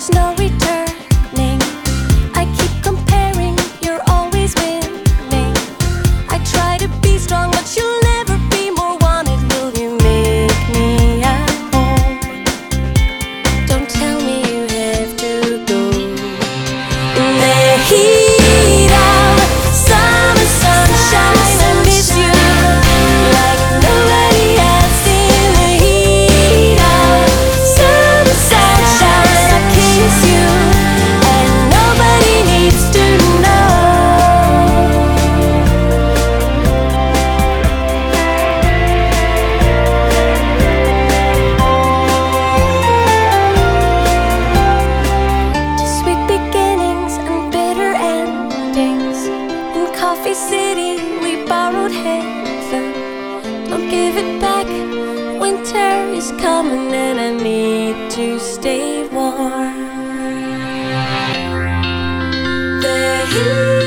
there's no returning. I keep comparing, you're always winning. I try to be strong, but you'll never be more wanted. Will you make me at home? Don't tell me you have to go. In the heat of summer sunshine, I miss you like nobody else. In the heat of summer sunshine, I kiss you, and nobody needs to know. To sweet beginnings and bitter endings. In Coffee City, we borrowed heaven. Don't give it back. Winter is coming, and I need to stay warm. The heat